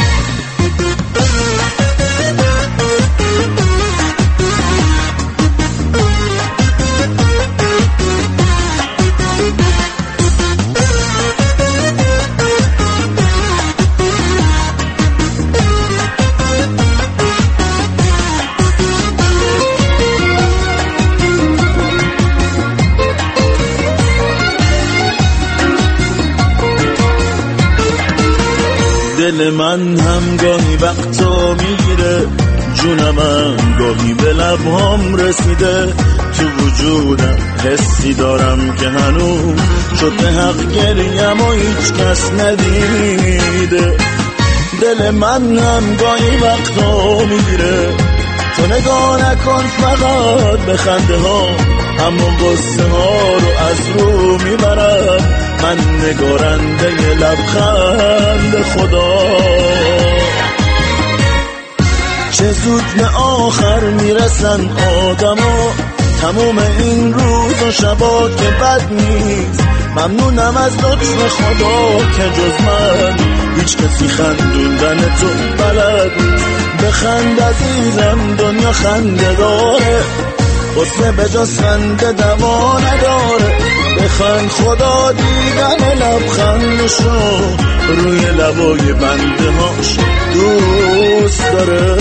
دل من هم گاهی وقتا میگیره، جونم هم گاهی به لبهام رسیده، تو وجودم حسی دارم که هنوز شد به حق گریم و هیچ کس ندیده. دل من هم گاهی وقتا میگیره، تو نگاه نکن فقط به خنده ها، همون قصه ها رو از رو میبرم من، نگارنده لبخند خدا. چه زود به آخر میرسن آدما، تموم این روز و شبا که بد نیست. ممنونم از لطف خدا که جز من هیچ کسی خندوندن تو بلد نیست. بخند عزیزم دنیا خنده داره، واسه به جز خنده دوا نداره. بخند خدا دیدن لبخندشو روی لبای بنده هاش دوست داره.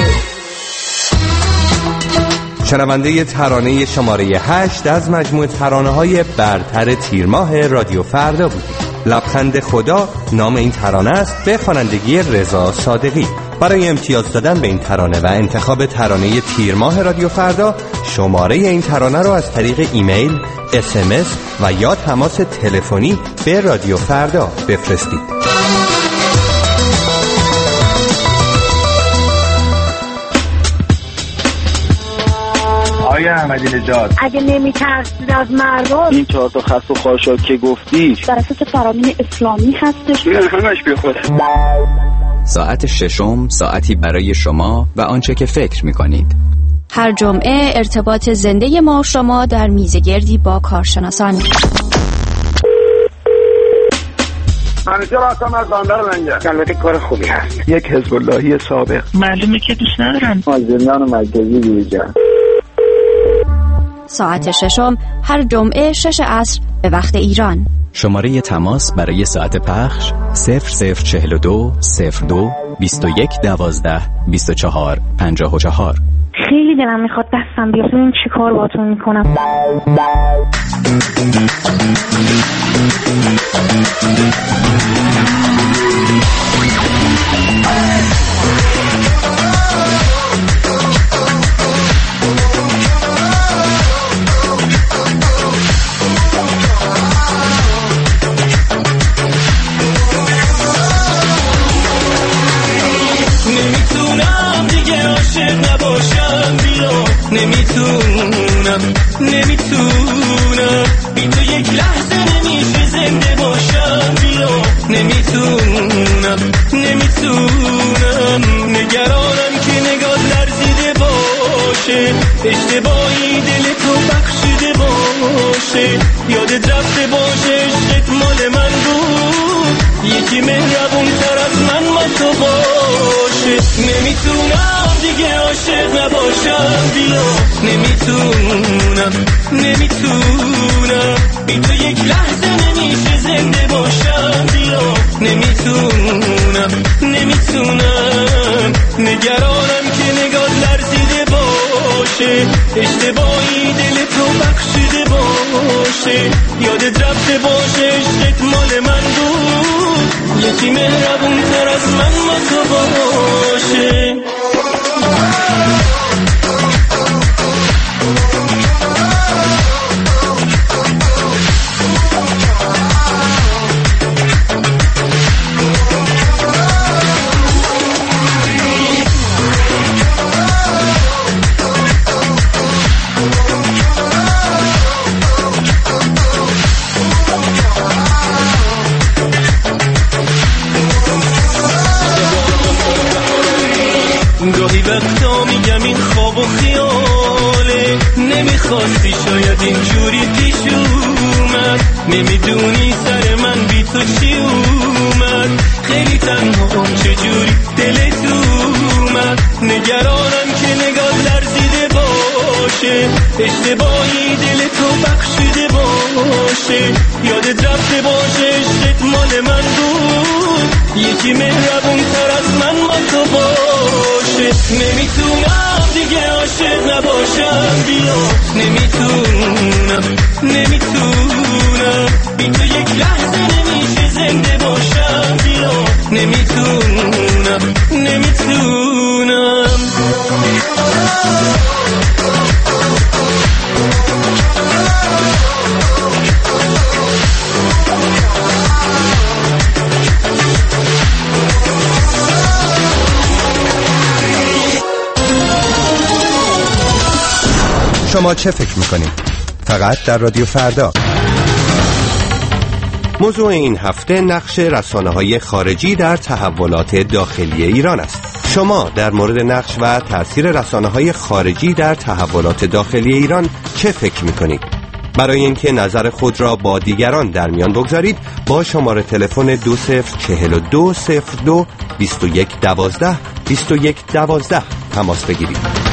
شنونده ترانه شماره 8 از مجموعه ترانه‌های برتر تیر ماه رادیو فردا بودید. لبخند خدا نام این ترانه است، به خوانندگی رضا صادقی. برای امتیاز دادن به این ترانه و انتخاب ترانه تیر ماه رادیو فردا، شماره این ترانه رو از طریق ایمیل، SMS و یا تماس تلفنی به رادیو فردا بفرستید. آقای احمدی نژاد، اگه نمی‌ترسید از مردم، این 4 تا خط و خاشاک که گفتی بر اساس فرامین اسلامی هستش. همش بی خود. ساعت ششم ساعتی برای شما و آنچه که فکر می‌کنید. هر جمعه ارتباط زنده ما شما در میزگردی با کارشناسان. منیجر هستم از بندر لنگر. البته کار خوبی هست. یک حزب اللهی سابق. معلومه که دوست ندارم. زندان مرکزی بیرجان. ساعت ششم هر جمعه 6 عصر به وقت ایران. شماره تماس برای ساعت پخش 0042 02 21 12 24 54. خیلی دلم میخواد دستم بیاد ببینم چی کار باهاتون میکنم. نمیتونم دیگه عاشق نباشم بیا، نمیتونم بی تو یک لحظه نمیشه زنده باشم بیا، نمیتونم نگرانم که نگاه لرزیده باشه، اشتباهی دل تو بخشیده باشه، یادت رفته باشه عشقت مال من بود، یکی مهربون تر از من تو باشه. نمیتونم دیگه عاشق نباشم بیا، نمیتونم بی تو یک لحظه نمیشه زنده باشم بیا، نمیتونم نگرانم که نگاه لرزیده باشه، اشتباهی دل تو بخشیده باشه، یادت رفته باشه عشقت مال من بود، یکی مهربون تر از من تو باشه. گاهی وقتا میگم این خواب و خیاله، نمیخواستی شاید اینجوری پیش اومد، نمیدونی سر من بی تو چی اومد، خیلی تنهام چجوری دلت اومد، نگرانم که نگاه لرزیده باشه، اشتباهی دل تو بخشیده باشه، یادت رفته باشه عشقت مال من بود، یکی مهربون تر از من تو باشه. نمیتونم دیگه عاشق نباشم بیا، نمیتونم بی تو یک لحظه نمیشه زنده باشم بیا، نمیتونم شما چه فکر میکنید؟ فقط در رادیو فردا. موضوع این هفته نقش رسانه‌های خارجی در تحولات داخلی ایران است. شما در مورد نقش و تأثیر رسانه‌های خارجی در تحولات داخلی ایران چه فکر میکنید؟ برای اینکه نظر خود را با دیگران در میان بگذارید با شماره تلفن 204202 2112 2112 تماس بگیرید.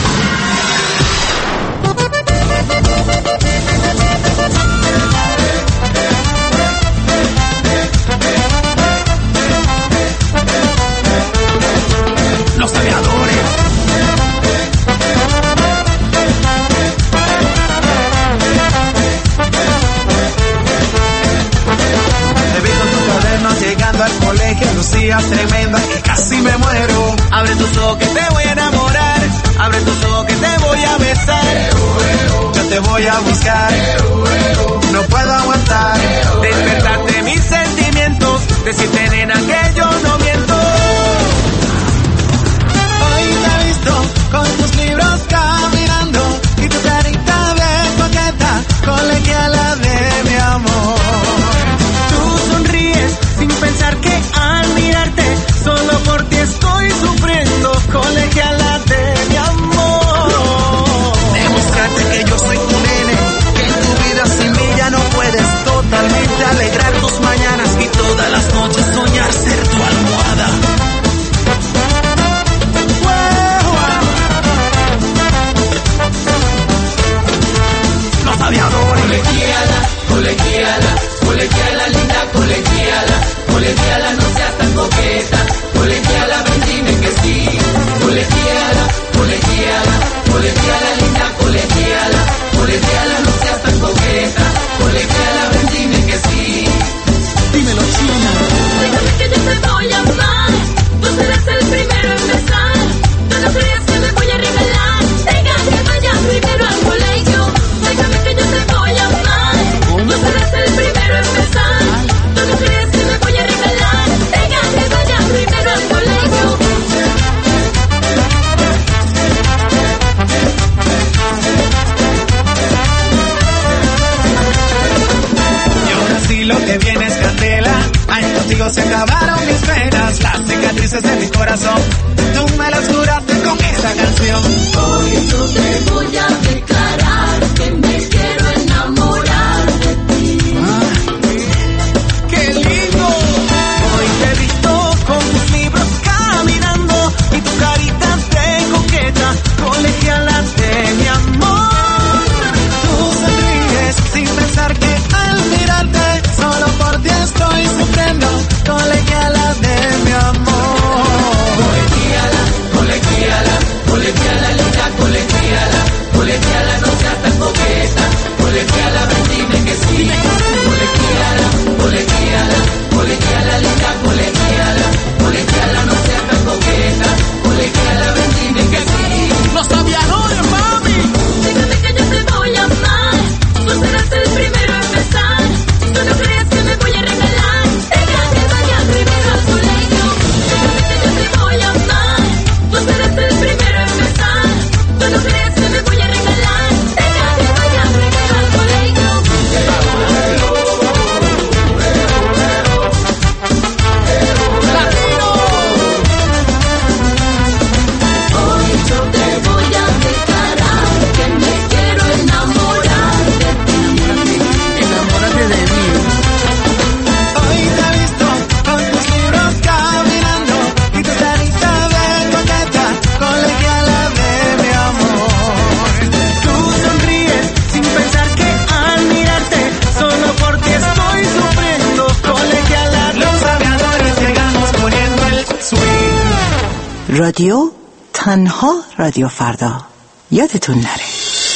Tremenda que casi me muero. Abre tus ojos que te voy a enamorar. Abre tus ojos que te voy a besar. Yo te voy a buscar. No puedo aguantar. Despertarte mis sentimientos. Decirte nena que yo no miento. Hoy te he visto con tus libros caminando y tu carita de coqueta colegiala de mi amor. Tú sonríes sin pensar que al mirarte cuando se acabaron mis penas, las cicatrices de mi corazón, tú me las curaste con esta canción. Hoy yo te voy a declarar que me quiero enamorar de ti. ¡Qué lindo! Hoy te he visto con tus libros caminando y tu carita de coqueta, colegiala de mi amor. Tú sonríes sin pensar que al mirarte solo por ti estoy sufriendo, colegiala de mi amor. Colegiala, colegiala, colegiala linda, colegiala, colegiala no seas tan coqueta, colegiala ven dime que sí, colegiala, colegiala, colegiala linda, colegiala, colegiala no seas tan coqueta, colegiala ven dime que sí. Los aviadores, mami. Dígame que yo te voy a amar, tú serás el primero a empezar, tú no crees que me voy a regalar, deja que vaya primero al colegio. Dígame que yo te voy a amar, tú serás el primero a empezar, tú no crees que me voy a regalar, deja que vaya primero al colegio. Hoy yo te voy a declarar que me quiero enamorar de ti. Enamórate de mí. Hoy te he visto con tus libros caminando y tu carita de coqueta, colegiala de mi amor. Tú sonríes sin pensar que al mirarte solo por ti estoy sufriendo, colegiala. Los aviadores llegamos poniendo el swing. رادیو تنها رادیو فردا یادتون نره.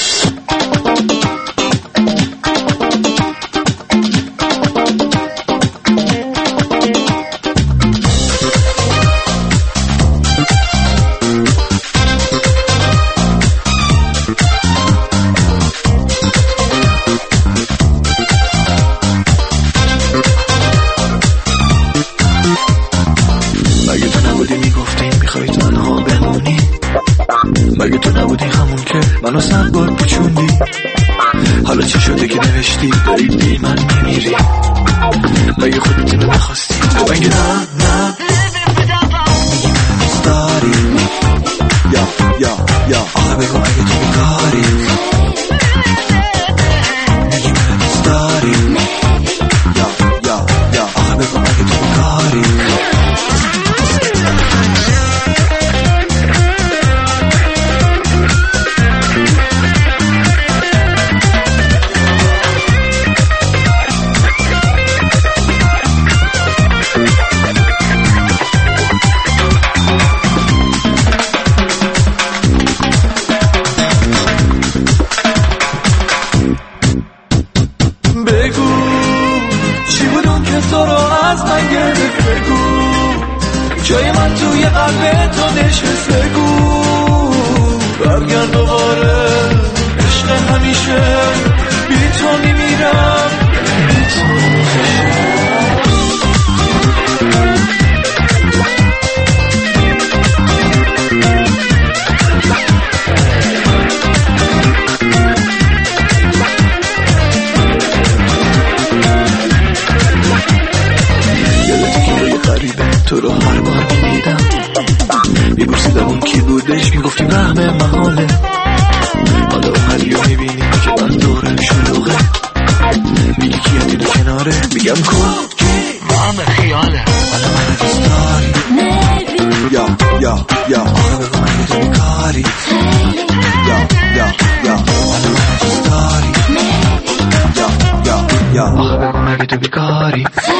مگه تو نبودی میگفتی میخوای تنها بمونی، مگه تو نبودی همون که منو 100 بار پوچوندی، حالا چه شده که نوشتی داری بی من میمیری، مگه خودت اینو نخواستی، مگه نه میگی من دوست داری، یا آخه بگو مگه تو بیکاری، میگی من دوست داری، یا آخه بگو مگه تو بیکاری. بگو چی بود اون که تو رو از من گرفت، بگو جای من توی قلب تو نشست، بگو برگرد دوباره عشق همیشه، بی تو میمیرم، بی تو میمیرم. تو رو هر بار میدیدم میپرسیدم اون کی بودش، میگفتی وهم محاله، حالا اومدی و میبینی که من دورم شلوغه، میگی کی اینو کناره، میگم کن کی وهم خیاله، حالا من دوست داری، یا آخه بگو مگه تو بیکاری، یا حالا من دوست داری، یا آخه بگو مگه تو بیکاری.